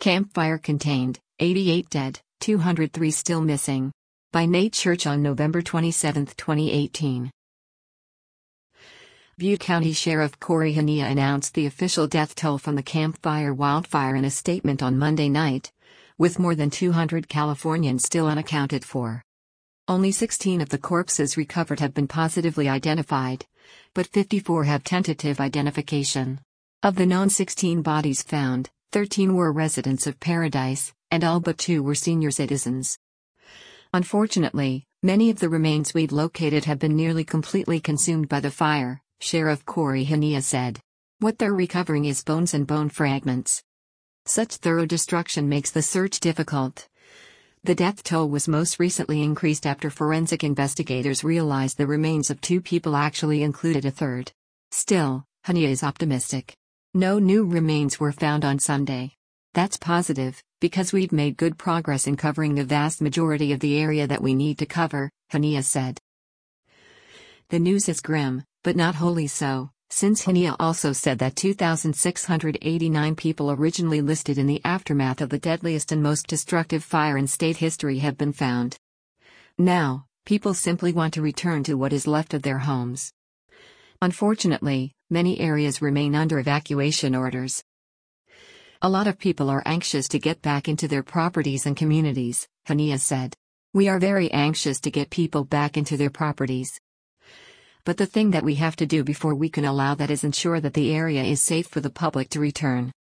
Campfire contained 88 dead, 203 still missing. By Nate Church on November 27, 2018. Butte County Sheriff Corey Hania announced the official death toll from the Campfire wildfire in a statement on Monday night, with more than 200 Californians still unaccounted for. Only 16 of the corpses recovered have been positively identified, but 54 have tentative identification. Of the known 16 bodies found, 13 were residents of Paradise, and all but 2 were senior citizens. Unfortunately, many of the remains we'd located have been nearly completely consumed by the fire, Sheriff Corey Hania said. What they're recovering is bones and bone fragments. Such thorough destruction makes the search difficult. The death toll was most recently increased after forensic investigators realized the remains of 2 people actually included a third. Still, Hania is optimistic. No new remains were found on Sunday. That's positive, because we've made good progress in covering the vast majority of the area that we need to cover, Hania said. The news is grim, but not wholly so, since Hania also said that 2,689 people originally listed in the aftermath of the deadliest and most destructive fire in state history have been found. Now, people simply want to return to what is left of their homes. Unfortunately, many areas remain under evacuation orders. A lot of people are anxious to get back into their properties and communities, Hania said. We are very anxious to get people back into their properties. But the thing that we have to do before we can allow that is ensure that the area is safe for the public to return.